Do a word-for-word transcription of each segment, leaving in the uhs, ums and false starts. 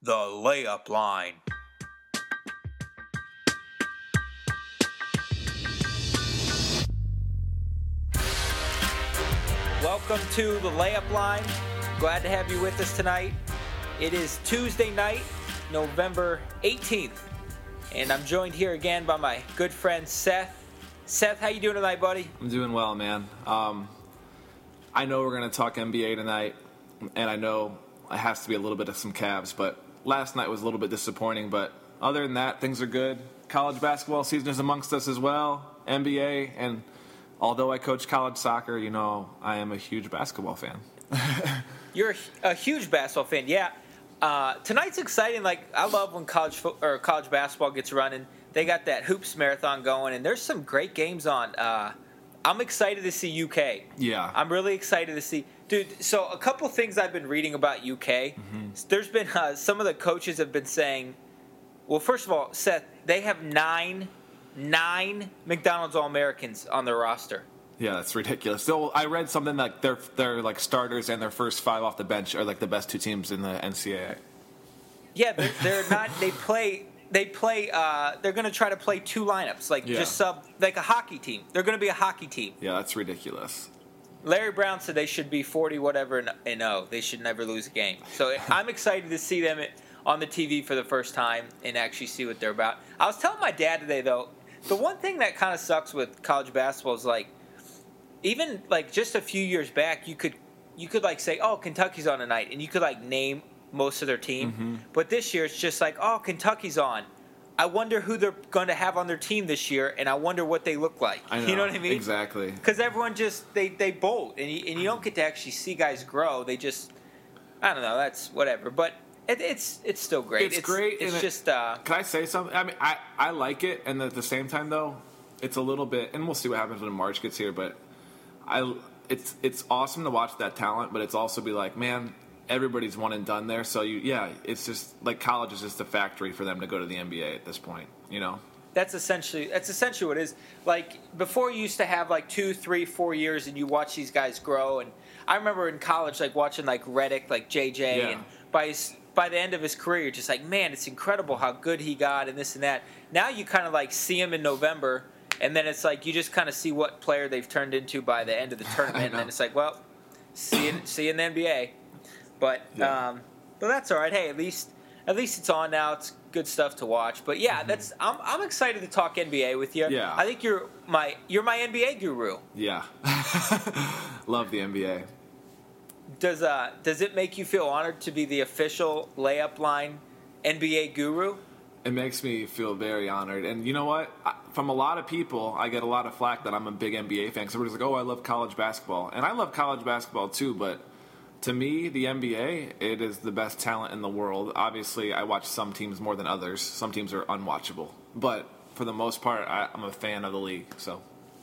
The Layup Line. Welcome to The Layup Line. Glad to have you with us tonight. It is Tuesday night, November eighteenth, and I'm joined here again by my good friend Seth. Seth, how you doing tonight, buddy? I'm doing well, man. Um, I know we're going to talk N B A tonight, and I know it has to be a little bit of some Cavs, but last night was a little bit disappointing. But other than that, things are good. College basketball season is amongst us as well, N B A, and although I coach college soccer, you know, I am a huge basketball fan. You're a, a huge basketball fan, yeah. Uh, tonight's exciting. Like, I love when college fo- or college basketball gets running. They got that hoops marathon going, and there's some great games on. Uh, I'm excited to see U K. Yeah. I'm really excited to see. Dude, so a couple things I've been reading about U K. Mm-hmm. There's been uh, some of the coaches have been saying, well, first of all, Seth, they have nine, nine McDonald's All-Americans on their roster. Yeah, that's ridiculous. So I read something like their their like starters and their first five off the bench are like the best two teams in the N C double A. Yeah, they're, they're not. They play. They play. Uh, they're going to try to play two lineups, like Yeah. just sub, like a hockey team. They're going to be a hockey team. Yeah, that's ridiculous. Larry Brown said they should be forty whatever and, and oh, they should never lose a game. So I'm excited to see them on the T V for the first time and actually see what they're about. I was telling my dad today though, the one thing that kind of sucks with college basketball is like, even like just a few years back, you could you could like say, oh, Kentucky's on tonight, and you could like name most of their team. Mm-hmm. But this year it's just like, oh, Kentucky's on. I wonder who they're going to have on their team this year, and I wonder what they look like. I know, you know what I mean? Exactly. Because everyone just they they bolt, and you, and you don't get to actually see guys grow. They just, I don't know. That's whatever. But it, it's it's still great. It's, it's great. It's it, just. Uh, can I say something? I mean, I, I like it, and at the same time, though, it's a little bit. And we'll see what happens when March gets here. But I, it's it's awesome to watch that talent, but it's also be like, man, everybody's one and done there. So you, yeah, it's just like college is just a factory for them to go to the N B A at this point. You know. That's essentially that's essentially what it is. Like before, you used to have like two, three, four years, and you watch these guys grow. And I remember in college, like watching like Redick, like J J, Yeah. and by his by the end of his career, you're just like, man, it's incredible how good he got, and this and that. Now you kind of like see him in November, and then it's like you just kind of see what player they've turned into by the end of the tournament, and then it's like, well, see you, see you in the N B A. But Yeah. um, but that's all right. Hey, at least at least it's on now. It's good stuff to watch. But yeah, Mm-hmm. that's I'm I'm excited to talk N B A with you. Yeah. I think you're my you're my N B A guru. Yeah. Love the N B A. Does uh does it make you feel honored to be the official Layup Line N B A guru? It makes me feel very honored. And you know what? I, from a lot of people, I get a lot of flack that I'm a big N B A fan. So everybody's like, oh, I love college basketball. And I love college basketball too, but to me, the N B A, it is the best talent in the world. Obviously, I watch some teams more than others. Some teams are unwatchable. But for the most part, I, I'm a fan of the league. So,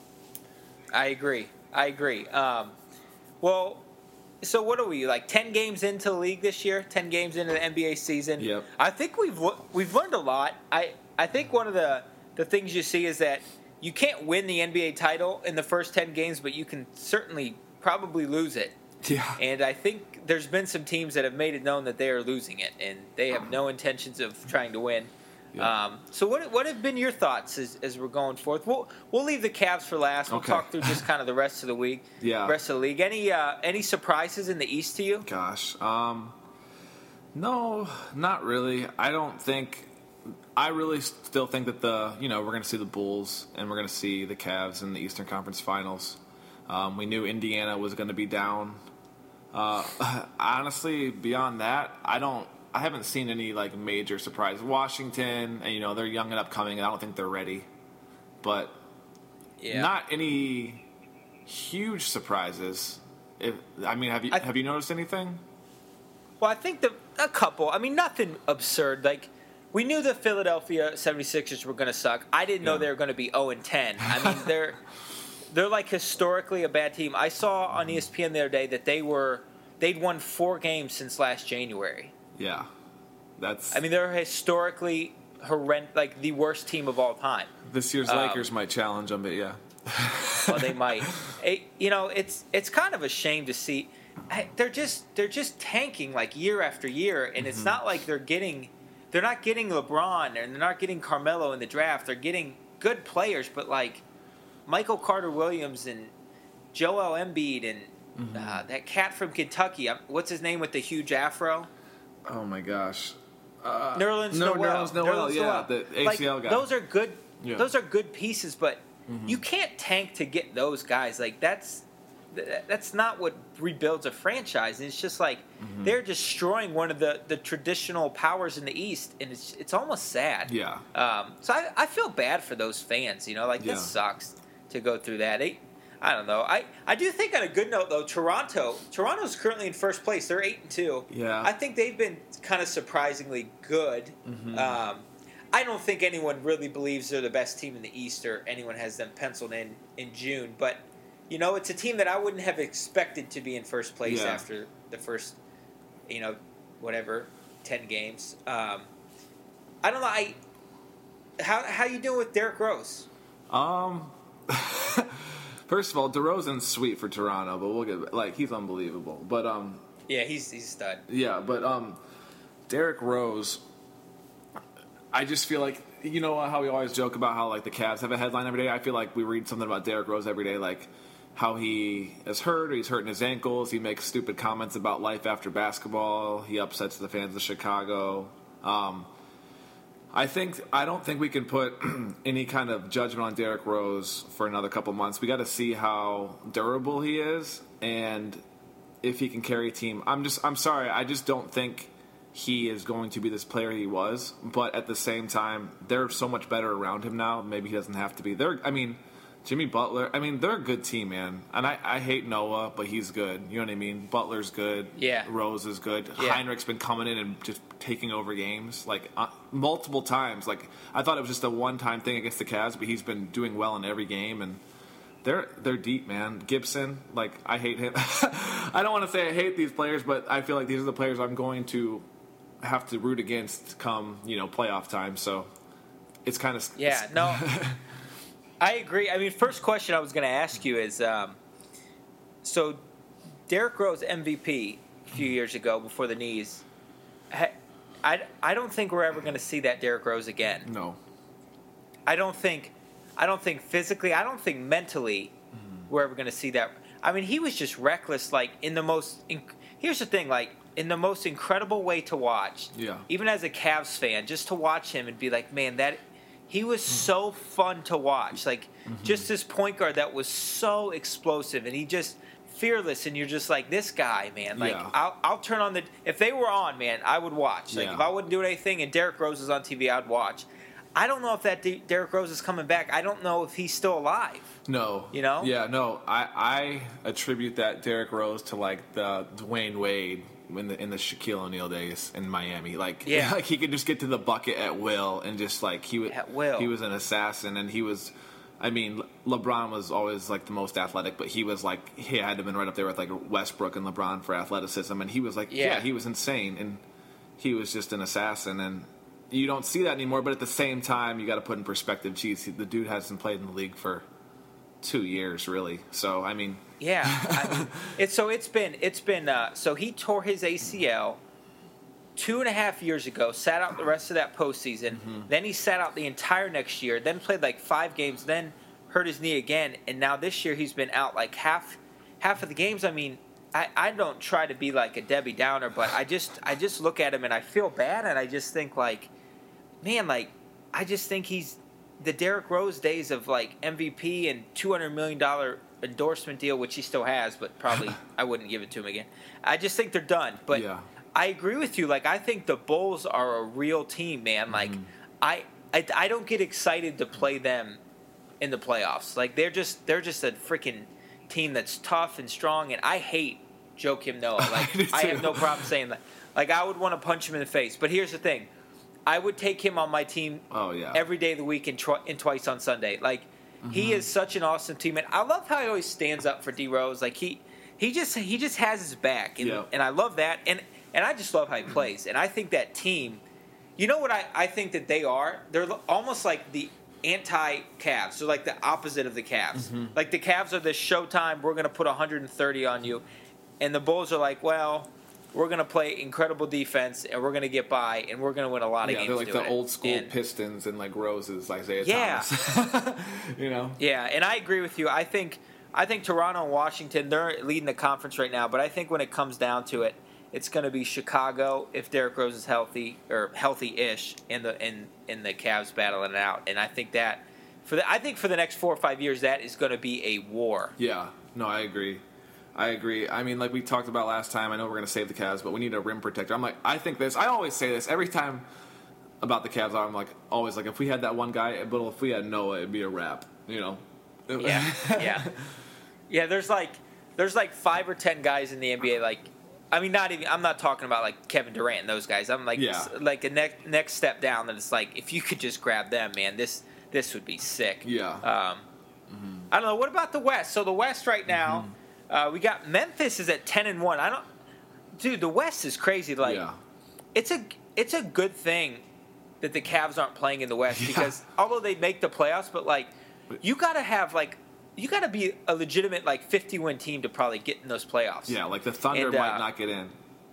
I agree. I agree. Um, well, so what are we, like ten games into the league this year? ten games into the N B A season? Yep. I think we've we've learned a lot. I, I think one of the, the things you see is that you can't win the N B A title in the first ten games, but you can certainly probably lose it. yeah. And I think there's been some teams that have made it known that they are losing it, and they have no intentions of trying to win. Yeah. Um, so what what have been your thoughts as, as we're going forth? We'll we'll leave the Cavs for last. We'll Okay. talk through just kind of the rest of the week. Yeah. Rest of the league. Any uh, any surprises in the East to you? Gosh. Um, no, not really. I don't think. I really still think that the, you know, we're going to see the Bulls and we're going to see the Cavs in the Eastern Conference Finals. Um, we knew Indiana was going to be down. Uh, honestly, beyond that, I don't. I haven't seen any like major surprise. Washington, and you know they're young and upcoming. And I don't think they're ready, but Yeah. not any huge surprises. If I mean, have you I- have you noticed anything? Well, I think the a couple. I mean, nothing absurd. Like we knew the Philadelphia seventy-sixers were going to suck. I didn't know Yeah. they were going to be oh and ten. I mean, they're they're like historically a bad team. I saw on E S P N the other day that they were they'd won four games since last January. Yeah, that's. I mean, they're historically horrend like the worst team of all time. this year's um, Lakers might challenge them, but yeah. Well, they might. It, you know, it's it's kind of a shame to see. I, they're just they're just tanking like year after year, and mm-hmm. it's not like they're getting they're not getting LeBron and they're not getting Carmelo in the draft. They're getting good players, but like Michael Carter Williams and Joel Embiid and mm-hmm. uh, that cat from Kentucky. What's his name with the huge afro? Oh my gosh, uh, Nerlens no, Noel. Nerlens Noel, Nerlens yeah, Noel. the A C L like, guy. Those are good. Yeah. Those are good pieces, but mm-hmm. you can't tank to get those guys. Like that's that's not what rebuilds a franchise. And it's just like mm-hmm. they're destroying one of the, the traditional powers in the East, and it's it's almost sad. Yeah. Um. So I, I feel bad for those fans. You know, like yeah. this sucks to go through that. They, I don't know. I, I do think on a good note though, Toronto Toronto's currently in first place. They're eight and two. Yeah. I think they've been kind of surprisingly good. Mm-hmm. Um. I don't think anyone really believes they're the best team in the East or anyone has them penciled in in June. But, you know, it's a team that I wouldn't have expected to be in first place yeah. after the first, you know, whatever, ten games. Um, I don't know. I How how you doing with Derrick Rose? Um, first of all, DeRozan's sweet for Toronto, but we'll get, like, he's unbelievable. But, um. Yeah, he's, he's a stud. Yeah, but, um, Derrick Rose, I just feel like, you know how we always joke about how, like, the Cavs have a headline every day? I feel like we read something about Derrick Rose every day, like how he is hurt or he's hurting his ankles. He makes stupid comments about life after basketball. He upsets the fans of Chicago. Um, I think I don't think we can put any kind of judgment on Derrick Rose for another couple months. We got to see how durable he is and if he can carry a team. I'm just I'm sorry. I just don't think he is going to be this player he was, but at the same time, they're so much better around him now. Maybe he doesn't have to be. They're, I mean, Jimmy Butler, I mean, they're a good team, man. And I, I hate Noah, but he's good. You know what I mean? Butler's good. Yeah. Rose is good. Yeah. Heinrich's been coming in and just taking over games, like, uh, multiple times. Like, I thought it was just a one-time thing against the Cavs, but he's been doing well in every game, and They're they're deep, man. Gibson, like, I hate him. I don't want to say I hate these players, but I feel like these are the players I'm going to have to root against come, you know, playoff time. So it's kind of yeah. No, I agree. I mean, first question I was going to ask you is, um, so Derrick Rose M V P a few years ago before the knees. I, I don't think we're ever going to see that Derrick Rose again. No. I don't think. I don't think physically. I don't think mentally mm. we're ever going to see that. I mean, he was just reckless. Like in the most. In, here's the thing. Like. In the most incredible way to watch, yeah. even as a Cavs fan, just to watch him and be like, man, that he was so fun to watch. Like, mm-hmm. just this point guard that was so explosive, and he just fearless, and you're just like, this guy, man. Like, yeah. I'll, I'll turn on the – if they were on, man, I would watch. Like, yeah. if I wouldn't do anything and Derrick Rose was on T V, I'd watch. I don't know if that D- Derrick Rose is coming back. I don't know if he's still alive. No. You know? Yeah, no. I, I attribute that Derrick Rose to, like, the Dwayne Wade – in the in the Shaquille O'Neal days in Miami, like yeah. like he could just get to the bucket at will, and just like he was at will. He was an assassin, and he was. I mean, LeBron was always like the most athletic, but he was like he had to have been right up there with like Westbrook and LeBron for athleticism, and he was like yeah, yeah he was insane, and he was just an assassin, and you don't see that anymore. But at the same time, you got to put in perspective. Geez, the dude hasn't played in the league for two years, really. So I mean. Yeah, I mean, it's so it's been it's been uh, so he tore his A C L two and a half years ago, sat out the rest of that postseason. Mm-hmm. Then he sat out the entire next year. Then played like five games. Then hurt his knee again, and now this year he's been out like half half of the games. I mean, I, I don't try to be like a Debbie Downer, but I just I just look at him and I feel bad, and I just think like, man, like I just think he's the Derrick Rose days of like M V P and two hundred million dollar endorsement deal, which he still has, but probably I wouldn't give it to him again. I just think they're done. But yeah. I agree with you. Like I think the Bulls are a real team, man. Like mm-hmm. I, I I don't get excited to play them in the playoffs. Like they're just they're just a freaking team that's tough and strong. And I hate Joakim Noah. Like I, I have no problem saying that. Like I would want to punch him in the face. But here's the thing. I would take him on my team oh, yeah. every day of the week and, tw- and twice on Sunday. Like mm-hmm. he is such an awesome teammate. I love how he always stands up for D Rose. Like he he just he just has his back, and, yeah. and I love that. And and I just love how he plays. And I think that team, you know what I, I think that they are? They're almost like the anti-Cavs. They're like the opposite of the Cavs. Mm-hmm. Like the Cavs are this Showtime, we're going to put one hundred thirty on you. and the Bulls are like, well, we're going to play incredible defense, and we're going to get by, and we're going to win a lot of yeah, games. They're like doing the it. old school and, Pistons and like Roses, like Isaiah yeah. Thomas. You know? Yeah, and I agree with you. I think I think Toronto and Washington, they're leading the conference right now, but I think when it comes down to it, it's going to be Chicago if Derrick Rose is healthy or healthy-ish, in the in in the Cavs battling it out. And I think that for the I think for the next four or five years, that is going to be a war. Yeah, no, I agree. I agree. I mean, like we talked about last time, I know we're going to save the Cavs, but we need a rim protector. I'm like, I think this. I always say this every time about the Cavs. I'm like, always like, if we had that one guy, but if we had Noah, it'd be a wrap. You know? Yeah, yeah, yeah. There's like there's like five or ten guys in the N B A. Like, I mean, not even. I'm not talking about like Kevin Durant and those guys. I'm like, Yeah. like a next next step down. That it's like, if you could just grab them, man, this this would be sick. Yeah. Um, mm-hmm. I don't know. What about the West? So the West right now. Mm-hmm. Uh, we got Memphis is at ten and one. I don't, dude. The West is crazy. Like, yeah. it's a it's a good thing that the Cavs aren't playing in the West Yeah. because although they make the playoffs, but like you got to have like you got to be a legitimate like fifty win team to probably get in those playoffs. Yeah, like the Thunder And, uh, might not get in.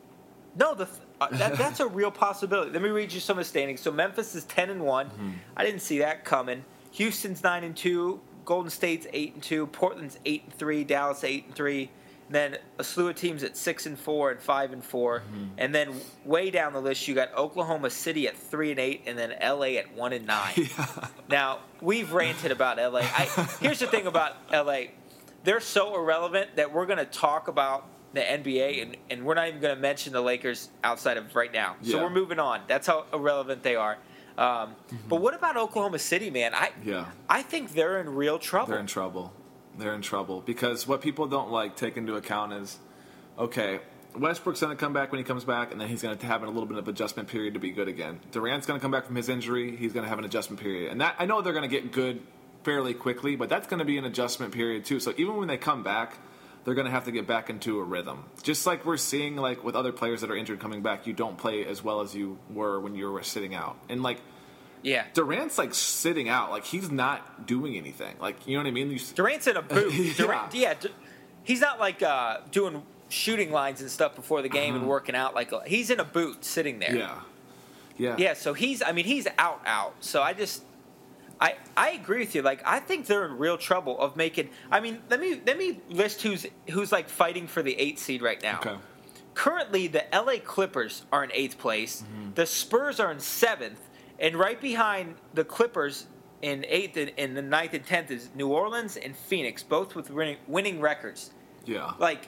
No, the uh, that, that's a real possibility. Let me read you some of the standings. So Memphis is ten and one. Mm-hmm. I didn't see that coming. Houston's nine and two. Golden State's eight and two, Portland's eight and three, Dallas eight and three, and then a slew of teams at six and four and five and four, mm-hmm. and then way down the list you got Oklahoma City at three and eight, and then L A at one and nine. Yeah. Now we've ranted about L A. I, here's the thing about L A, they're so irrelevant that we're going to talk about the N B A, and, and we're not even going to mention the Lakers outside of right now. So Yeah. we're moving on. That's how irrelevant they are. Um, mm-hmm. But what about Oklahoma City, man? I Yeah. I think they're in real trouble. They're in trouble. They're in trouble because what people don't like take into account is, okay, Westbrook's going to come back when he comes back, and then he's going to have a little bit of adjustment period to be good again. Durant's going to come back from his injury. He's going to have an adjustment period, and that I know they're going to get good fairly quickly, but that's going to be an adjustment period too. So even when they come back, they're going to have to get back into a rhythm. Just like we're seeing, like with other players that are injured coming back, you don't play as well as you were when you were sitting out, and like. Yeah. Durant's like sitting out, like he's not doing anything. Like you know what I mean? You, Durant's in a boot. Yeah. Durant, yeah. D- he's not like uh, doing shooting lines and stuff before the game uh-huh. and working out. Like a, he's in a boot sitting there. Yeah. Yeah. Yeah. So he's. I mean, he's out. Out. So I just. I, I agree with you. Like I think they're in real trouble of making. I mean, let me let me list who's who's like fighting for the eighth seed right now. Okay. Currently, the L A Clippers are in eighth place. Mm-hmm. The Spurs are in seventh. And right behind the Clippers in eighth and in the ninth and tenth is New Orleans and Phoenix, both with winning, winning records. Yeah. Like,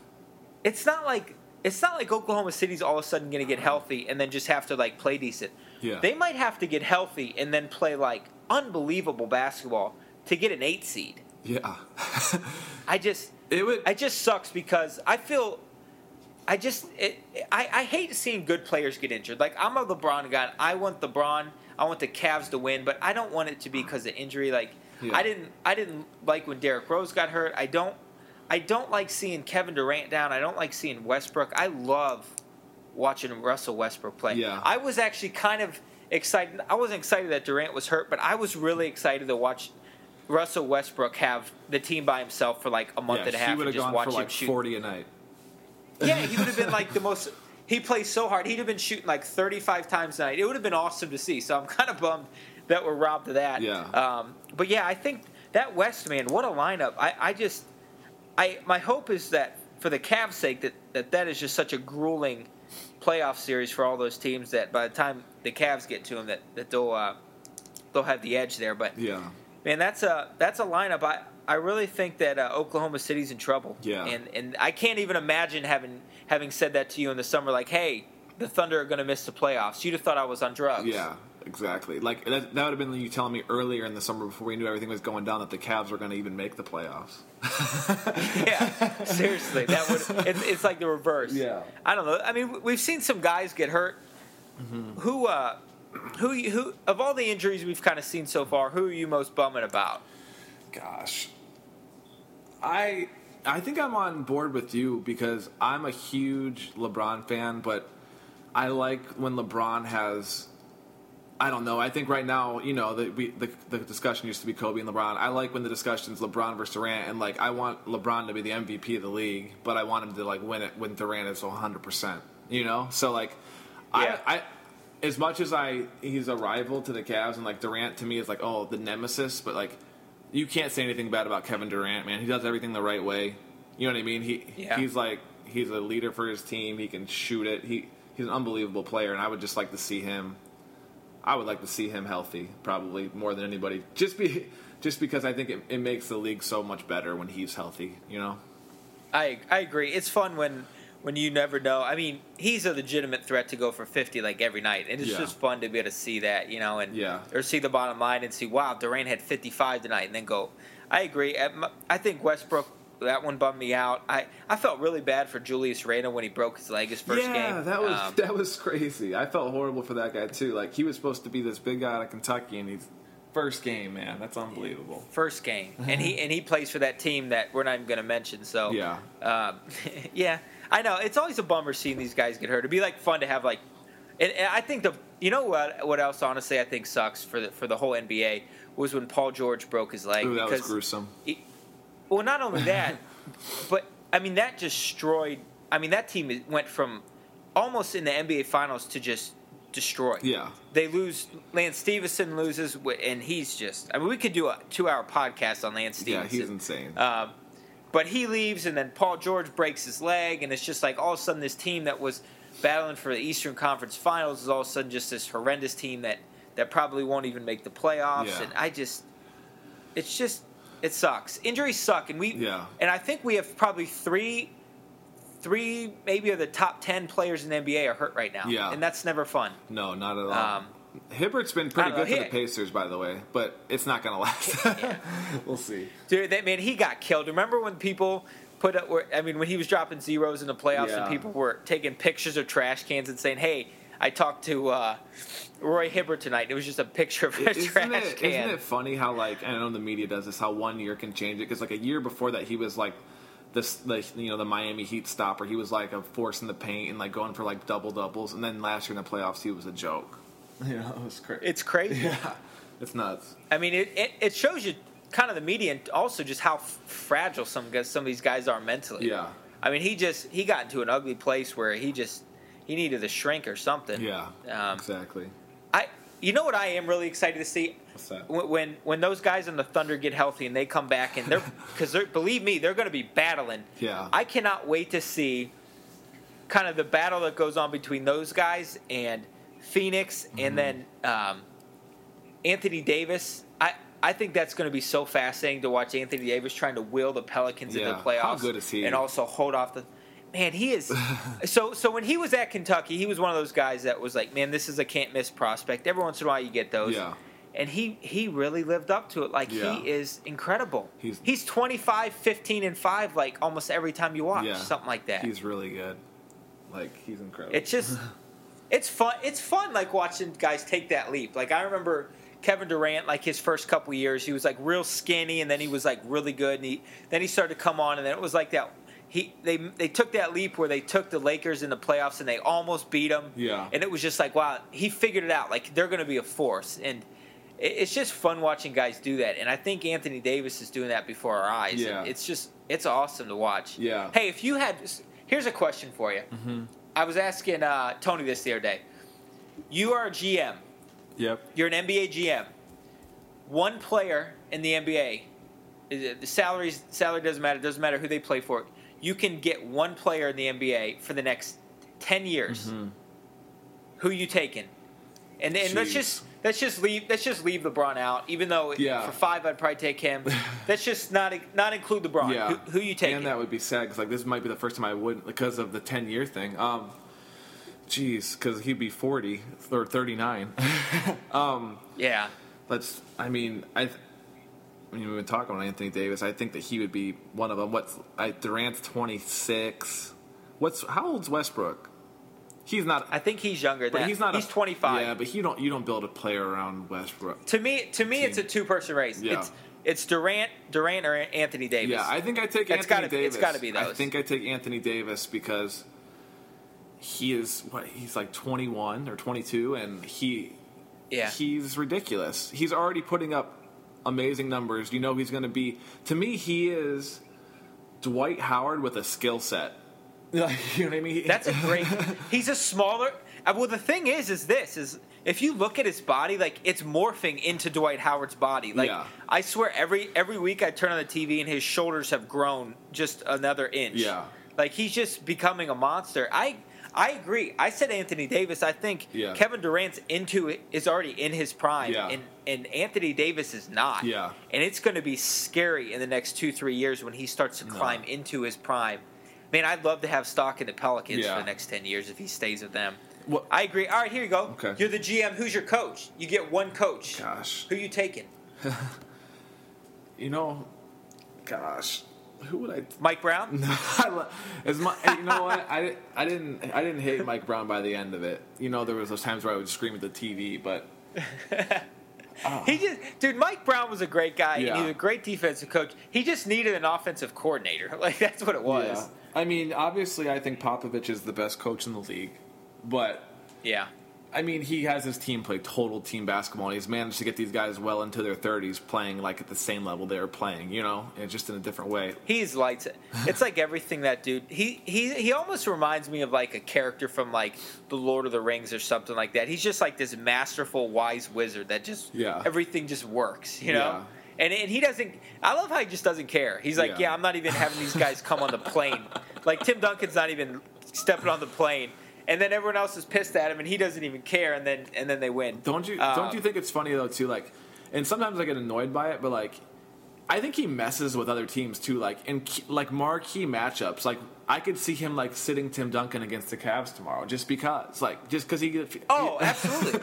it's not like it's not like Oklahoma City's all of a sudden going to get healthy and then just have to like play decent. Yeah. They might have to get healthy and then play like unbelievable basketball to get an eight seed. Yeah. I just it would. I just sucks because I feel. I just it, I, I hate seeing good players get injured. Like I'm a LeBron guy. I want LeBron. I want the Cavs to win, but I don't want it to be because of injury. Like Yeah. I didn't I didn't like when Derrick Rose got hurt. I don't I don't like seeing Kevin Durant down. I don't like seeing Westbrook. I love watching Russell Westbrook play. Yeah. I was actually kind of excited. I wasn't excited that Durant was hurt, but I was really excited to watch Russell Westbrook have the team by himself for like a month yeah, and a half he would and have just gone watch for him like shoot. forty a night. Yeah, he would have been like the most. He plays so hard. He'd have been shooting like thirty-five times a night. It would have been awesome to see. So I'm kind of bummed that we're robbed of that. Yeah. Um, but yeah, I think that West, man, what a lineup. I, I just, I my hope is that for the Cavs' sake that, that that is just such a grueling playoff series for all those teams that by the time the Cavs get to them that, that they'll uh, they'll have the edge there. But Yeah. man, that's a that's a lineup. I, I really think that uh, Oklahoma City's in trouble. Yeah. And and I can't even imagine having having said that to you in the summer, like, hey, the Thunder are going to miss the playoffs. You'd have thought I was on drugs. Yeah. Exactly. Like that, that would have been you telling me earlier in the summer before we knew everything was going down that the Cavs were going to even make the playoffs. Yeah. Seriously, that would it's, it's like the reverse. Yeah. I don't know. I mean, we've seen some guys get hurt. Mm-hmm. Who uh, who who of all the injuries we've kind of seen so far, who are you most bumming about? Gosh, I I think I'm on board with you because I'm a huge LeBron fan, but I like when LeBron has. I don't know. I think right now, you know, the, we, the the discussion used to be Kobe and LeBron. I like when the discussion is LeBron versus Durant, and like I want LeBron to be the M V P of the league, but I want him to like win it when Durant is one hundred percent. You know, so like, Yeah. I, I as much as I he's a rival to the Cavs, and like Durant to me is like oh the nemesis, but like you can't say anything bad about Kevin Durant, man. He does everything the right way. You know what I mean? He Yeah. he's like he's a leader for his team. He can shoot it. He he's an unbelievable player, and I would just like to see him. I would like to see him healthy, probably more than anybody. Just be, just because I think it, it makes the league so much better when he's healthy. You know. I I agree. It's fun when when you never know. I mean, he's a legitimate threat to go for fifty like every night, and it's Yeah. just fun to be able to see that, you know, and Yeah. or see the bottom line and see, wow, Durant had fifty-five tonight, and then go. I agree. I think Westbrook. That one bummed me out. I, I felt really bad for Julius Randle when he broke his leg his first yeah, game. Yeah, that was Um, that was crazy. I felt horrible for that guy too. Like he was supposed to be this big guy out of Kentucky, and he's first game, man. That's unbelievable. First game, and he and he plays for that team that we're not even going to mention. So Yeah. um, yeah, I know it's always a bummer seeing these guys get hurt. It'd be like fun to have like, and, and I think the you know what what else honestly I think sucks for the for the whole N B A was when Paul George broke his leg. Ooh, that because was gruesome. He, well, not only that, but I mean that destroyed. I mean that team went from almost in the N B A Finals to just destroyed. Yeah. They lose. Lance Stevenson loses, and he's just. I mean, we could do a two-hour podcast on Lance Yeah, Stevenson. he's insane. Um, but he leaves, and then Paul George breaks his leg, and it's just like all of a sudden this team that was battling for the Eastern Conference Finals is all of a sudden just this horrendous team that, that probably won't even make the playoffs. Yeah. And I just, it's just, it sucks. Injuries suck, and we, Yeah. and I think we have probably three, three maybe of the top ten players in the N B A are hurt right now. Yeah. And that's never fun. No, not at all. Um, Hibbert's been pretty I don't good know, for he- the Pacers, by the way, but it's not going to last. We'll see. Dude, that man, he got killed. Remember when people put up? I mean, when he was dropping zeros in the playoffs, Yeah. and people were taking pictures of trash cans and saying, "Hey, I talked to uh, Roy Hibbert tonight." It was just a picture of a Isn't trash it, can. isn't it funny how, like, I know the media does this, how one year can change it? Because, like, a year before that, he was, like, this, the, you know, the Miami Heat stopper. He was, like, a force in the paint and, like, going for, like, double-doubles. And then last year in the playoffs, he was a joke. You know, it was crazy. It's crazy. Yeah, it's nuts. I mean, it, it it shows you kind of the media and also just how f- fragile some guys, some of these guys are mentally. Yeah. I mean, he just he got into an ugly place where he just he needed a shrink or something. Yeah, Um, exactly. I you know what I am really excited to see What's that? when when, when those guys in the Thunder get healthy and they come back and they're because they're believe me they're going to be battling. Yeah. I cannot wait to see kind of the battle that goes on between those guys and Phoenix Mm-hmm. and then um, Anthony Davis. I. I think that's going to be so fascinating to watch Anthony Davis trying to will the Pelicans into Yeah. the playoffs. How good is he? And also hold off the man. He is so. So when he was at Kentucky, he was one of those guys that was like, man, this is a can't miss prospect. Every once in a while, you get those. Yeah. And he, he really lived up to it. Like, Yeah. he is incredible. He's- He's twenty-five, fifteen, and five, like, almost every time you watch. Yeah. Something like that. He's really good. Like, he's incredible. It's just, it's fun. It's fun, like, watching guys take that leap. Like, I remember Kevin Durant, like, his first couple years, he was, like, real skinny, and then he was, like, really good. And he then he started to come on, and then it was like that. He They they took that leap where they took the Lakers in the playoffs, and they almost beat them. Yeah. And it was just like, wow, he figured it out. Like, they're going to be a force. And it- it's just fun watching guys do that. And I think Anthony Davis is doing that before our eyes. Yeah. And it's just, it's awesome to watch. Yeah. Hey, if you had, here's a question for you. Mm-hmm. I was asking uh, Tony this the other day. You are a G M. Yep. You're an N B A G M. One player in the N B A, the salaries salary doesn't matter. It doesn't matter who they play for. You can get one player in the N B A for the next ten years. Mm-hmm. Who you taking? And and let's Jeez. just let's just leave let's just leave LeBron out. Even though Yeah. for five I'd probably take him. Let's just not not include LeBron. Yeah. Who, who you taking? And that would be sad because like this might be the first time I wouldn't because of the ten year thing. Um, jeez, because he'd be forty or thirty nine. um, yeah. let's. I mean, I. I mean, we've been talking about Anthony Davis. I think that he would be one of them. What's I, Durant's twenty six. What's how old's Westbrook? He's not. I think he's younger but than he's not. He's a, twenty-five. Yeah, but you don't. You don't build a player around Westbrook. To me, to me, it's a two-person race. Yeah. It's it's Durant, Durant or Anthony Davis. Yeah, I think I take That's Anthony gotta be- Davis. it's gotta be I those. think I take Anthony Davis because he is what he's like twenty-one or twenty-two, and he Yeah. he's ridiculous. He's already putting up amazing numbers. You know he's going to be. To me, he is Dwight Howard with a skill set. You know what I mean? That's a great. He's a smaller. uh, Well, the thing is, is this is if you look at his body, like it's morphing into Dwight Howard's body. Like Yeah. I swear, every every week I turn on the T V and his shoulders have grown just another inch. Yeah. Like he's just becoming a monster. I I agree. I said Anthony Davis. I think Yeah. Kevin Durant's into it is already in his prime, Yeah. and and Anthony Davis is not. Yeah. And it's going to be scary in the next two three years when he starts to climb into his prime. Man, I'd love to have stock in the Pelicans Yeah. for the next ten years if he stays with them. What- I agree. All right, here you go. Okay. You're the G M. Who's your coach? You get one coach. Gosh. Who you taking? You know, gosh, who would I? Mike Brown? I lo- As my, you know what? I, I didn't I didn't hate Mike Brown by the end of it. You know, there was those times where I would scream at the T V, but He just, dude, Mike Brown was a great guy. Yeah. And he was a great defensive coach. He just needed an offensive coordinator. Like that's what it was. yeah. I mean, obviously, I think Popovich is the best coach in the league, but Yeah. I mean, he has his team play total team basketball, and he's managed to get these guys well into their thirties playing like at the same level they were playing, you know, and just in a different way. He's lights it. It's like everything that dude. He he he almost reminds me of like a character from like the Lord of the Rings or something like that. He's just like this masterful, wise wizard that just Yeah. everything just works, you know. Yeah. And and he doesn't. I love how he just doesn't care. He's like, Yeah. yeah, I'm not even having these guys come on the plane. Like Tim Duncan's not even stepping on the plane. And then everyone else is pissed at him, and he doesn't even care. And then and then they win. Don't you Um, don't you think it's funny though too? Like, and sometimes I get annoyed by it, but like, I think he messes with other teams too. Like in key, like marquee matchups, like I could see him like sitting Tim Duncan against the Cavs tomorrow, just because, like, just because he. Oh, absolutely.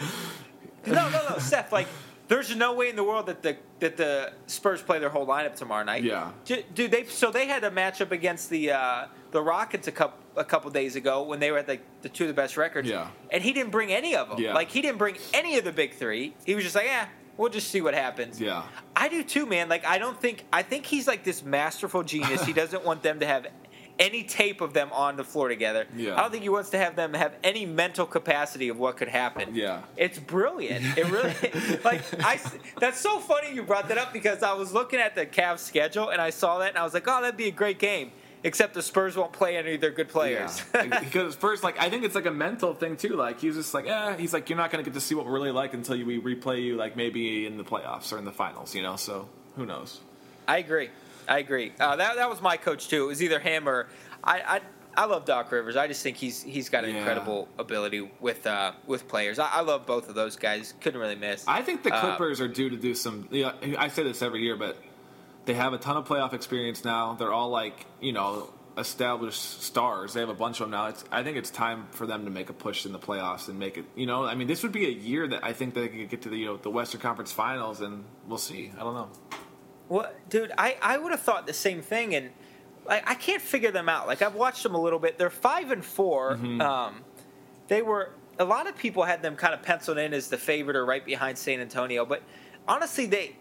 no, no, no, Seth. Like, there's no way in the world that the that the Spurs play their whole lineup tomorrow night. Yeah. J- Dude, they so they had a matchup against the uh, the Rockets a couple a couple days ago when they were at like the two of the best records. Yeah. And he didn't bring any of them. Yeah. Like he didn't bring any of the big three. He was just like, yeah, we'll just see what happens. Yeah. I do too, man. Like I don't think I think he's like this masterful genius. He doesn't want them to have any tape of them on the floor together. Yeah. I don't think he wants to have them have any mental capacity of what could happen. Yeah. It's brilliant. It really like I. That's so funny you brought that up because I was looking at the Cavs schedule and I saw that and I was like, oh, that'd be a great game. Except the Spurs won't play any of their good players. Yeah. Because first, like, I think it's like a mental thing too. Like, he's just like, eh, he's like, you're not going to get to see what we're really like until you, we replay you, like, maybe in the playoffs or in the finals, you know? So, who knows? I agree. I agree. Uh, that that was my coach too. It was either him or I. I I love Doc Rivers. I just think he's he's got an Yeah. incredible ability with uh, with players. I, I love both of those guys. Couldn't really miss. I think the Uh, Clippers are due to do some. Yeah, I say this every year, but they have a ton of playoff experience now. They're all like, you know, established stars. They have a bunch of them now. It's, I think it's time for them to make a push in the playoffs and make it. You know, I mean, this would be a year that I think they could get to the you know the Western Conference Finals, and we'll see. I don't know. Well, dude, I, I would have thought the same thing, and like I can't figure them out. Like I've watched them a little bit. They're five and four. Mm-hmm. Um, they were a lot of people had them kind of penciled in as the favorite or right behind San Antonio, but honestly, they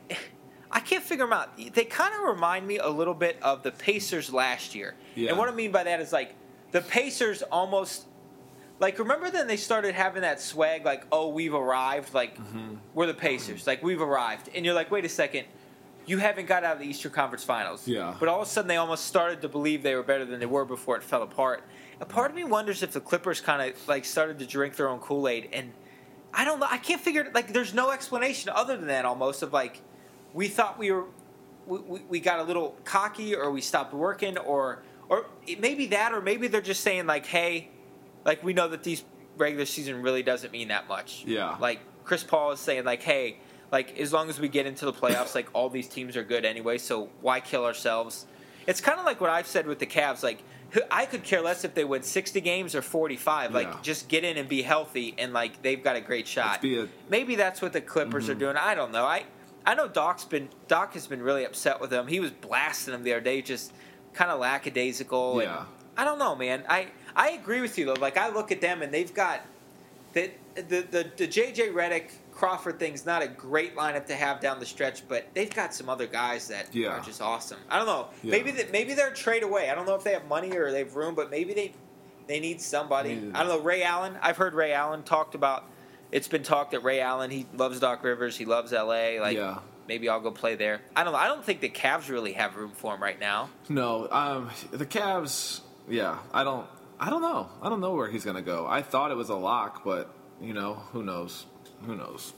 I can't figure them out. They kind of remind me a little bit of the Pacers last year, Yeah. and what I mean by that is like the Pacers almost. Like, remember then they started having that swag, like, oh, we've arrived, like, Mm-hmm. we're the Pacers, like, we've arrived. And you're like, wait a second, you haven't got out of the Eastern Conference Finals. Yeah. But all of a sudden they almost started to believe they were better than they were before it fell apart. A part of me wonders if the Clippers kind of, like, started to drink their own Kool-Aid. And I don't know, I can't figure it, like, there's no explanation other than that almost of, like, we thought we were, we, we, we got a little cocky or we stopped working or, or it, maybe that or maybe they're just saying, like, hey, like, we know that these regular season really doesn't mean that much. Yeah. Like, Chris Paul is saying, like, hey, like, as long as we get into the playoffs, like, all these teams are good anyway, so why kill ourselves? It's kind of like what I've said with the Cavs. Like, I could care less if they win sixty games or forty-five. Like, Yeah. just get in and be healthy, and, like, they've got a great shot. be a- Maybe that's what the Clippers Mm-hmm. are doing. I don't know. I I know Doc's been Doc has been really upset with them. He was blasting them the other day, just kind of lackadaisical. Yeah. And I don't know, man. I, I agree with you, though. Like, I look at them, and they've got the the the, the J J Redick Crawford thing's not a great lineup to have down the stretch, but they've got some other guys that Yeah. are just awesome. I don't know. Yeah. Maybe that maybe they're a trade away. I don't know if they have money or they have room, but maybe they they need somebody. Maybe. I don't know. Ray Allen. I've heard Ray Allen talked about it's been talked that Ray Allen, he loves Doc Rivers, he loves L A. Like, yeah. maybe I'll go play there. I don't know. I don't think the Cavs really have room for him right now. No, um, the Cavs. Yeah, I don't. I don't know. I don't know where he's gonna go. I thought it was a lock, but you know, who knows? Who knows?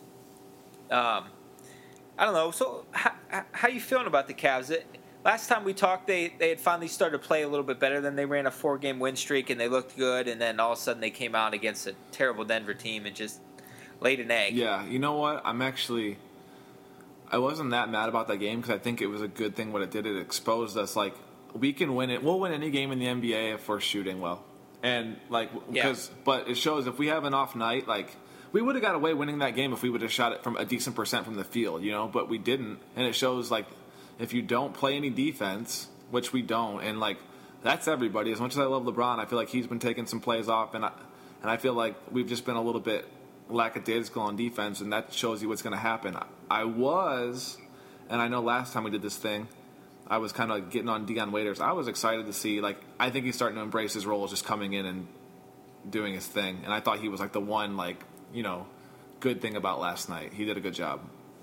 Um, I don't know. So, how, how you feeling about the Cavs? It, last time we talked, they, they had finally started to play a little bit better. Then they ran a four-game win streak, and they looked good. And then all of a sudden, they came out against a terrible Denver team and just laid an egg. Yeah, you know what? I'm actually, I wasn't that mad about that game because I think it was a good thing what it did. It exposed us, like, we can win it. We'll win any game in the N B A if we're shooting well. And, like, because, yeah. But it shows if we have an off night, like, we would have got away winning that game if we would have shot it from a decent percent from the field, you know, but we didn't. And it shows, like, if you don't play any defense, which we don't, and, like, that's everybody. As much as I love LeBron, I feel like he's been taking some plays off, and I, and I feel like we've just been a little bit lackadaisical on defense, and that shows you what's going to happen. I was, and I know last time we did this thing, I was kind of getting on Dion Waiters. I was excited to see, like, I think he's starting to embrace his role, just coming in and doing his thing. And I thought he was, like, the one, like, you know, good thing about last night. He did a good job.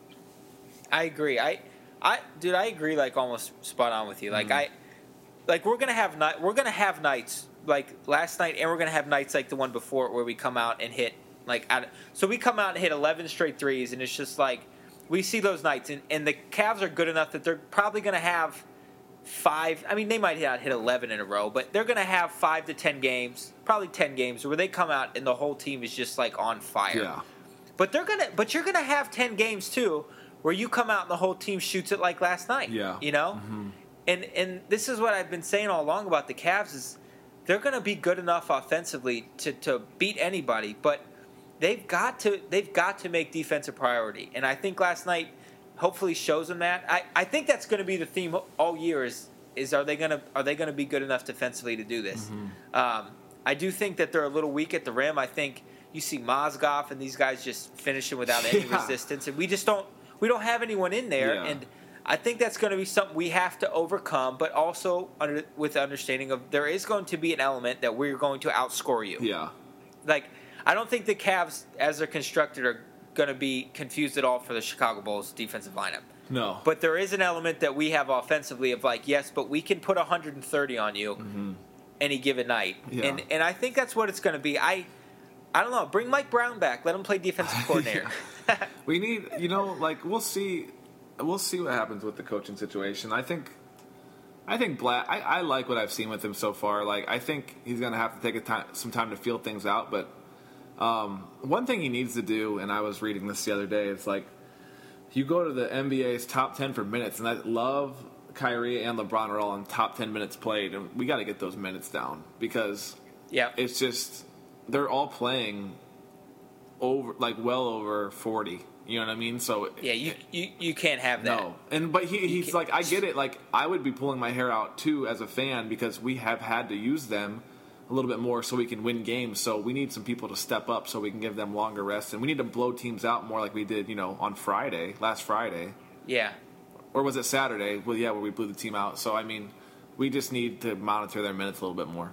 I agree. I, I, dude, I agree. Like almost spot on with you. Like mm-hmm. I, like we're gonna have night. We're gonna have nights like last night, and we're gonna have nights like the one before where we come out and hit like. Out of, so we come out and hit eleven straight threes, and it's just like we see those nights, and, and the Cavs are good enough that they're probably gonna have five. I mean, they might not hit eleven in a row, but they're gonna have five to ten games, probably ten games, where they come out and the whole team is just like on fire. Yeah. But they're gonna, but you're gonna have ten games too, where you come out and the whole team shoots it like last night. Yeah. You know, mm-hmm. and and this is what I've been saying all along about the Cavs is they're gonna be good enough offensively to, to beat anybody, but they've got to they've got to make defense a priority. And I think last night hopefully shows them that. I, I think that's going to be the theme all year is is are they going to are they going to be good enough defensively to do this? Mm-hmm. Um, I do think that they're a little weak at the rim. I think you see Mozgov and these guys just finishing without any yeah. resistance, and we just don't we don't have anyone in there. Yeah. And I think that's going to be something we have to overcome, but also under, with the understanding of there is going to be an element that we're going to outscore you. Yeah, like I don't think the Cavs, as they're constructed, are going to be confused at all for the Chicago Bulls defensive lineup. No. But there is an element that we have offensively of like, yes, but we can put one hundred thirty on you mm-hmm. any given night. Yeah. And and I think that's what it's going to be. I I don't know. Bring Mike Brown back. Let him play defensive coordinator. We need, you know, like we'll see we'll see what happens with the coaching situation. I think I think Blatt, I, I like what I've seen with him so far. Like I think he's going to have to take a time, some time to feel things out, but Um, one thing he needs to do, and I was reading this the other day, it's like you go to the N B A's top ten for minutes, and I love Kyrie and LeBron are all in top ten minutes played, and we got to get those minutes down because yeah, it's just they're all playing over like well over forty. You know what I mean? So yeah, you you, you can't have that. No, and but he, he's like, I get it. Like I would be pulling my hair out too as a fan because we have had to use them a little bit more so we can win games. So we need some people to step up so we can give them longer rest. And we need to blow teams out more like we did, you know, on Friday, last Friday. Yeah. Or was it Saturday? Well, yeah, where we blew the team out. So, I mean, we just need to monitor their minutes a little bit more.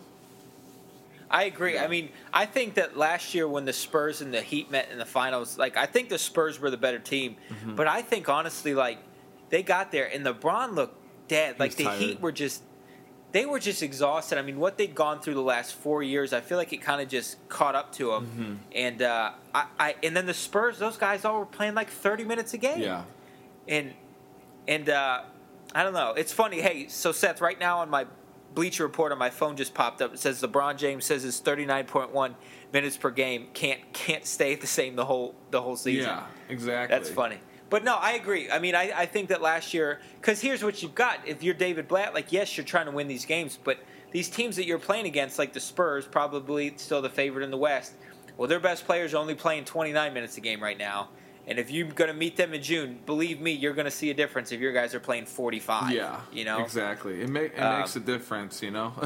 I agree. Yeah. I mean, I think that last year when the Spurs and the Heat met in the finals, like, I think the Spurs were the better team. Mm-hmm. But I think, honestly, like, they got there and LeBron looked dead. Like, the tired. Heat were just... They were just exhausted. I mean, what they'd gone through the last four years, I feel like it kind of just caught up to them. Mm-hmm. And uh, I, I, and then the Spurs, those guys all were playing like thirty minutes a game. Yeah. And and uh, I don't know. It's funny. Hey, so Seth, right now on my Bleacher Report on my phone just popped up. It says LeBron James says his thirty-nine point one minutes per game can't can't stay the same the whole the whole season. Yeah, exactly. That's funny. But no, I agree. I mean, I, I think that last year, because here's what you've got. If you're David Blatt, like, yes, you're trying to win these games, but these teams that you're playing against, like the Spurs, probably still the favorite in the West, well, their best players are only playing twenty-nine minutes a game right now. And if you're going to meet them in June, believe me, you're going to see a difference if your guys are playing forty-five. Yeah, you know? Exactly. It, make, it um, makes a difference, you know?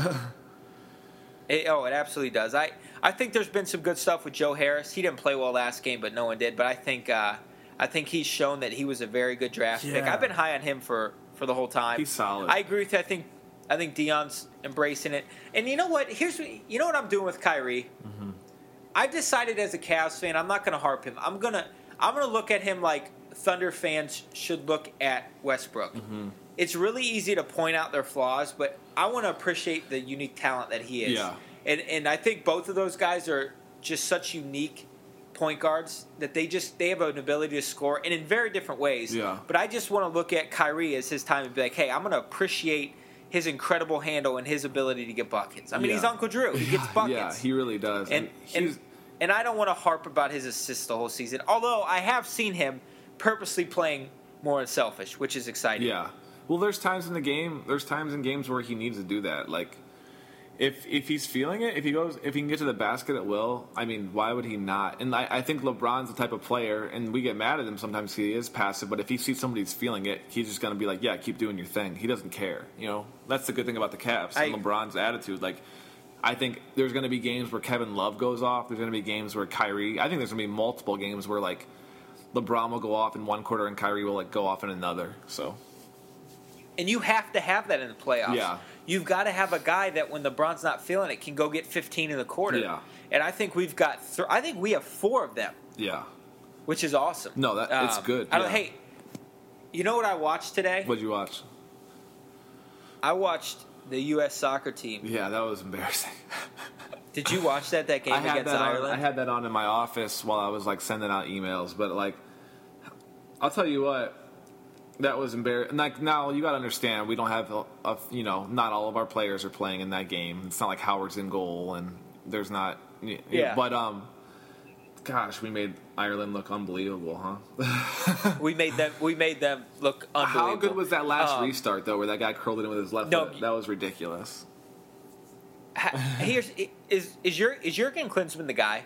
it, oh, it absolutely does. I, I think there's been some good stuff with Joe Harris. He didn't play well last game, but no one did. But I think... Uh, I think he's shown that he was a very good draft yeah. pick. I've been high on him for, for the whole time. He's solid. I agree with you. I think I think Dion's embracing it. And you know what? Here's what, you know what I'm doing with Kyrie. Mm-hmm. I've decided as a Cavs fan, I'm not going to harp him. I'm gonna I'm gonna look at him like Thunder fans should look at Westbrook. Mm-hmm. It's really easy to point out their flaws, but I want to appreciate the unique talent that he is. Yeah. And and I think both of those guys are just such unique point guards that they just they have an ability to score and in very different ways. Yeah. But I just want to look at Kyrie as his time and be like, hey, I'm going to appreciate his incredible handle and his ability to get buckets. I mean, Yeah. he's Uncle Drew. He gets buckets. Yeah, he really does. And and, and, and I don't want to harp about his assists the whole season, although I have seen him purposely playing more unselfish, which is exciting. yeah. Well, there's times in the game. There's times in games where he needs to do that. Like, if if he's feeling it, if he goes, if he can get to the basket at will, I mean, why would he not? And I, I think LeBron's the type of player, and we get mad at him sometimes. He is passive, but if he sees somebody's feeling it, he's just gonna be like, yeah, keep doing your thing. He doesn't care. You know, that's the good thing about the Cavs and I, LeBron's attitude. Like, I think there's gonna be games where Kevin Love goes off. There's gonna be games where Kyrie. I think there's gonna be multiple games where like LeBron will go off in one quarter and Kyrie will like go off in another. So. And you have to have that in the playoffs. Yeah. You've got to have a guy that when LeBron's not feeling it can go get fifteen in the quarter. Yeah. And I think we've got th- I think we have four of them, Yeah. which is awesome. No, that it's Um, good. I don't, yeah. Hey, you know what I watched today? What'd you watch? I watched the U S soccer team. Yeah, that was embarrassing. Did you watch that that game I had against that Ireland? on, I had that on in my office while I was like sending out emails, but like, I'll tell you what, that was embarrassing. Like now, you got to understand, we don't have a, a, you know, not all of our players are playing in that game. It's not like Howard's in goal, and there's not. Yeah. But um, gosh, we made Ireland look unbelievable, huh? we made them. We made them look unbelievable. How good was that last Um, restart though, where that guy curled it in with his left no, foot? That was ridiculous. ha- Here's is is your is Jurgen Klinsmann the guy?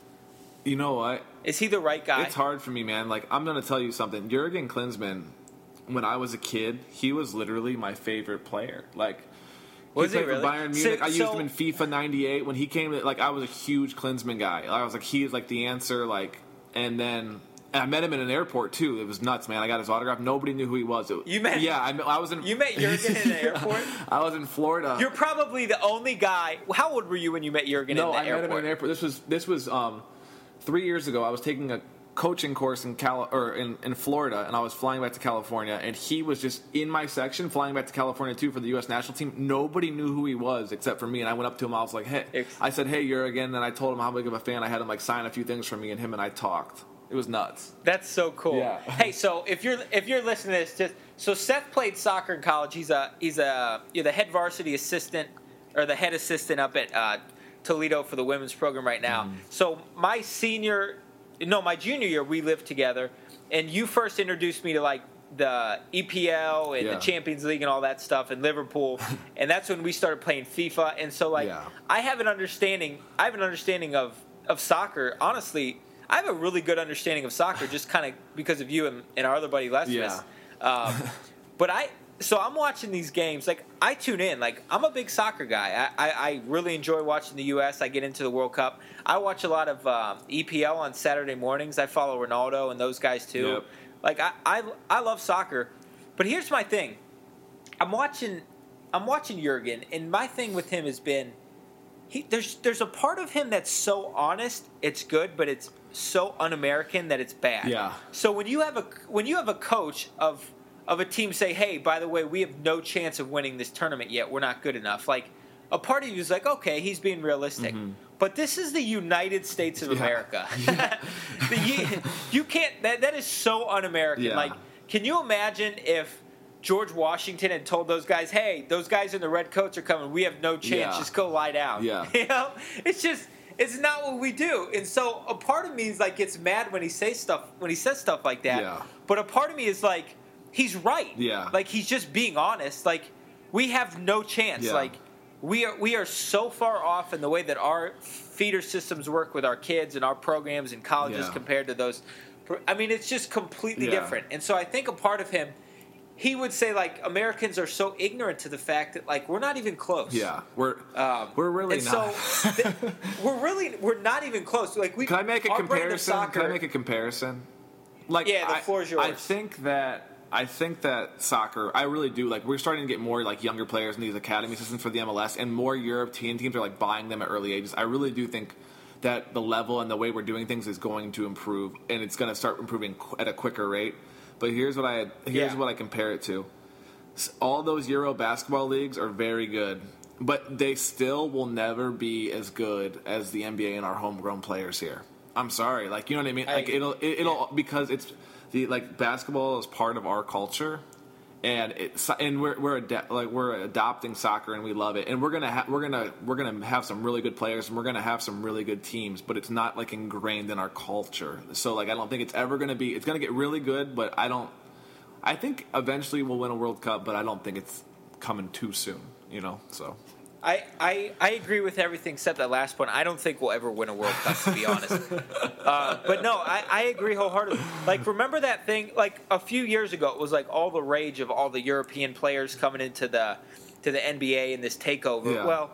You know what? Is he the right guy? It's hard for me, man. Like, I'm going to tell you something. Jurgen Klinsmann, when I was a kid, he was literally my favorite player. Like, Was he he played really? for Bayern So- Munich. I used so- him in FIFA ninety-eight. When he came, like, I was a huge Klinsmann guy. I was like, he is, like, the answer, like, and then... And I met him in an airport, too. It was nuts, man. I got his autograph. Nobody knew who he was. It, You met- Yeah, I, I was in... You met Jurgen in an airport? I was in Florida. You're probably the only guy. How old were you when you met Jurgen No, in the I met airport? him in an airport. This was this was um, three years ago. I was taking a coaching course in Cal or in, in Florida, and I was flying back to California. And he was just in my section, flying back to California too for the U S national team. Nobody knew who he was except for me. And I went up to him. I was like, "Hey," Ex- I said, "Hey, you're again." And I told him how big of a fan. I had him like sign a few things for me, and him and I talked. It was nuts. That's so cool. Yeah. Hey, so if you're if you're listening to this, just so Seth played soccer in college. He's a he's a you're the head varsity assistant or the head assistant up at uh, Toledo for the women's program right now. Mm. So my senior, no, my junior year, we lived together, and you first introduced me to like the E P L and Yeah. the Champions League and all that stuff in Liverpool, and that's when we started playing FIFA. And so like Yeah. I have an understanding. I have an understanding of of soccer. Honestly, I have a really good understanding of soccer just kind of because of you and, and our other buddy Les Yeah. Smith. Um, but I, so I'm watching these games. Like I tune in. Like I'm a big soccer guy. I, I, I really enjoy watching the U S. I get into the World Cup. I watch a lot of um, E P L on Saturday mornings. I follow Ronaldo and those guys too. Yep. Like I, I, I love soccer. But here's my thing. I'm watching, I'm watching Jurgen, and my thing with him has been, he there's there's a part of him that's so honest, it's good, but it's so un-American that it's bad. Yeah. So when you have a when you have a coach of of a team say, "Hey, by the way, we have no chance of winning this tournament yet. We're not good enough." Like a part of you is like, "Okay, he's being realistic." Mm-hmm. But this is the United States of Yeah. America. the, you, you can't. That that is so un-American. Yeah. Like, can you imagine if George Washington had told those guys, "Hey, those guys in the red coats are coming. We have no chance. Yeah. Just go lie down." Yeah. You know, it's just it's not what we do. And so a part of me is like gets mad when he says stuff when he says stuff like that. Yeah. But a part of me is like he's right. Yeah. Like he's just being honest. Like we have no chance. Yeah. Like we are we are so far off in the way that our feeder systems work with our kids and our programs and colleges Yeah. compared to those. I mean, it's just completely Yeah. different. And so I think a part of him, he would say like Americans are so ignorant to the fact that like we're not even close. Yeah, we're Um, we're really and not. So th- we're really we're not even close. Like we Can I make a our brand of comparison? soccer- Can I make a comparison? Like, Yeah, the I, floor is I yours. think that I think that soccer. I really do. Like, we're starting to get more like younger players in these academy systems for the M L S, and more European teams are like buying them at early ages. I really do think that the level and the way we're doing things is going to improve, and it's going to start improving qu- at a quicker rate. But here's what I here's Yeah. what I compare it to. All those Euro basketball leagues are very good, but they still will never be as good as the N B A and our homegrown players here. I'm sorry, like you know what I mean. I Like agree. it'll it, it'll because it's the like basketball is part of our culture. And it's and we're we're ad- like we're adopting soccer and we love it, and we're gonna ha- we're gonna we're gonna have some really good players and we're gonna have some really good teams, but it's not like ingrained in our culture. So like I don't think it's ever gonna be. It's gonna get really good, but I don't. I think eventually we'll win a World Cup, but I don't think it's coming too soon. You know, so. I, I, I agree with everything except that last point. I don't think we'll ever win a World Cup, to be honest. Uh, but no, I, I agree wholeheartedly. Like, remember that thing? Like a few years ago, it was like all the rage of all the European players coming into the to the N B A and this takeover. Yeah. Well,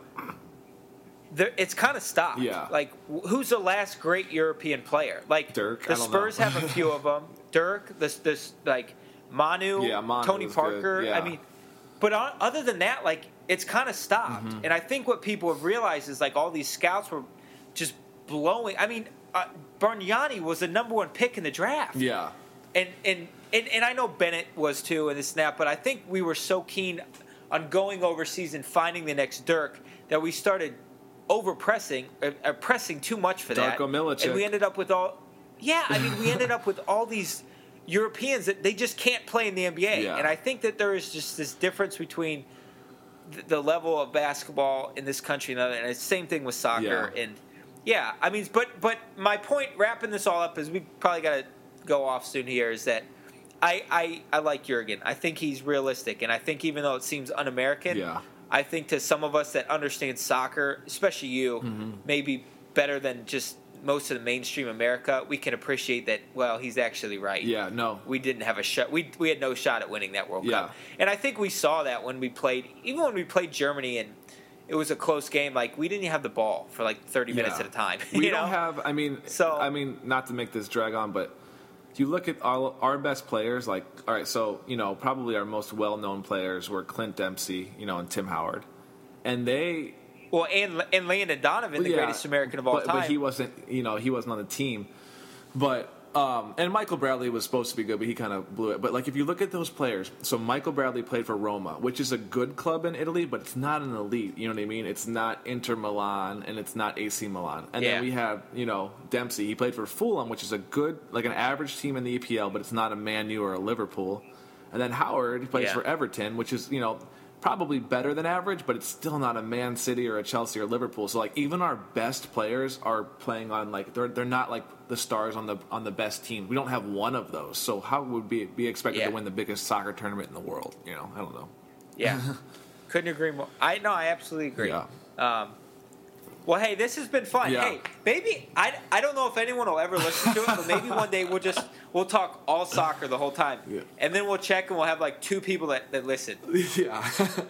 there, it's kind of stopped. Yeah. Like, wh- who's the last great European player? Like, Dirk? The I don't Spurs know. have a few of them. Dirk, this this like Manu, Yeah, Manu Tony was Parker. good, yeah. I mean. But on, other than that, like, it's kind of stopped. Mm-hmm. And I think what people have realized is, like, all these scouts were just blowing. I mean, uh, Bargnani was the number one pick in the draft. Yeah. And, and, and, and I know Bennett was, too, and this and that, but I think we were so keen on going overseas and finding the next Dirk that we started over-pressing, uh, uh, pressing too much for that. Darko Milicic. And we ended up with all... Yeah, I mean, we ended up with all these... Europeans that they just can't play in the N B A, Yeah. and I think that there is just this difference between the, the level of basketball in this country and other, and it's the same thing with soccer. Yeah. And yeah, I mean, but but my point, wrapping this all up, is we probably got to go off soon here. Is that I, I I like Jurgen. I think he's realistic, and I think even though it seems un-American, Yeah. I think to some of us that understand soccer, especially you, Mm-hmm. maybe better than just most of the mainstream America, we can appreciate that. Well, he's actually right. Yeah. No. We didn't have a shot. We we had no shot at winning that World Yeah. Cup, and I think we saw that when we played, even when we played Germany, and it was a close game. Like we didn't have the ball for like thirty minutes Yeah. at a time. We you don't know? have. I mean, So- I mean, not to make this drag on, but you look at all our best players. Like, all right, so you know, probably our most well-known players were Clint Dempsey, you know, and Tim Howard, and they. Well, and and Landon Donovan, the Yeah, greatest American of all but, time. But he wasn't, you know, he wasn't on the team. But um, and Michael Bradley was supposed to be good, but he kind of blew it. But like, if you look at those players, so Michael Bradley played for Roma, which is a good club in Italy, but it's not an elite. You know what I mean? It's not Inter Milan and it's not A C Milan. And Yeah. then we have, you know, Dempsey. He played for Fulham, which is a good, like an average team in the E P L, but it's not a Man U or a Liverpool. And then Howard plays Yeah. for Everton, which is, you know, probably better than average, but it's still not a Man City or a Chelsea or Liverpool. So like even our best players are playing on like they're they're not like the stars on the on the best team. We don't have one of those. So how would we be expected Yeah. to win the biggest soccer tournament in the world? You know, I don't know. Yeah, couldn't agree more. I no, I absolutely agree. Yeah. Um, well, hey, this has been fun. Yeah. Hey, maybe I, I don't know if anyone will ever listen to it, but maybe one day we'll just we'll talk all soccer the whole time, Yeah. and then we'll check and we'll have like two people that, that listen. Yeah,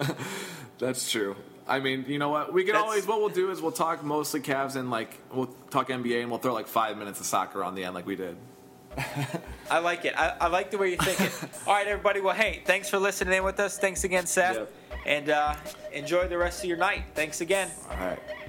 that's true. I mean, you know what? We can That's- always. What we'll do is we'll talk mostly Cavs and like we'll talk N B A and we'll throw like five minutes of soccer on the end, like we did. I like it. I, I like the way you're thinking. All right, everybody. Well, hey, thanks for listening in with us. Thanks again, Seth, Yep. and uh, enjoy the rest of your night. Thanks again. All right.